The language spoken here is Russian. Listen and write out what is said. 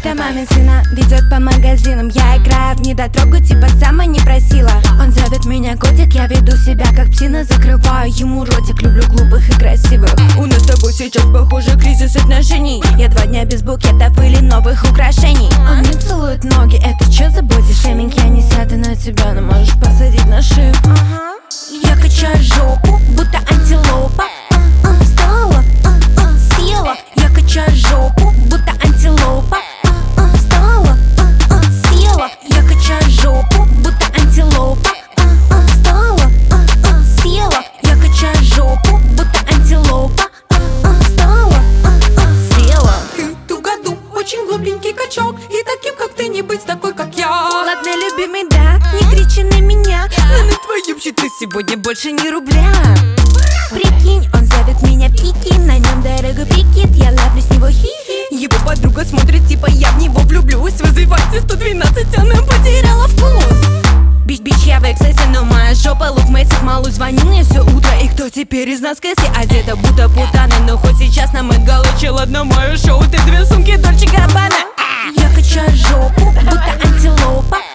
Это мамин сына ведет по магазинам. Я играю в недотрогу, типа сама не просила. Он зовет меня котик, я веду себя как псина. Закрываю ему ротик, люблю глупых и красивых. У нас с тобой сейчас похоже кризис отношений. Я 2 дня без букетов или новых украшений. Он мне целует ноги, это чё за боди-шейминг? Я не сяду на тебя, но можешь посадить на шею. Я качаю жопу, будто антилопа. Встала, села. Я качаю жопу, будто антилопа. Встала, села. Я качаю жопу, будто антилопа. Встала, села. Я качаю жопу, будто антилопа. Встала, села. Ты тугоду, очень глупенький качок. И таким, как ты, не быть такой, как я. Ладно, любимый, да, не кричи на меня. Но на твоем счету сегодня больше ни рубля. Прикинь, он зовет меня в пики. На нем дорогой прикид, я ловлю с него хихи. Его подруга смотрит, типа я в него влюблюсь. Вызывайте 112, она потеряла вкус. Бич, я в эксцессе, но моя жопа лук месяц. Малый звонил мне все утро. И кто теперь из нас Кэсси? Одета будто путана. Но хоть сейчас на Мэтт Гала чела на мое шоу. Ты 2 сумки Дольче Габбана. Я качаю жопу, будто антилопа.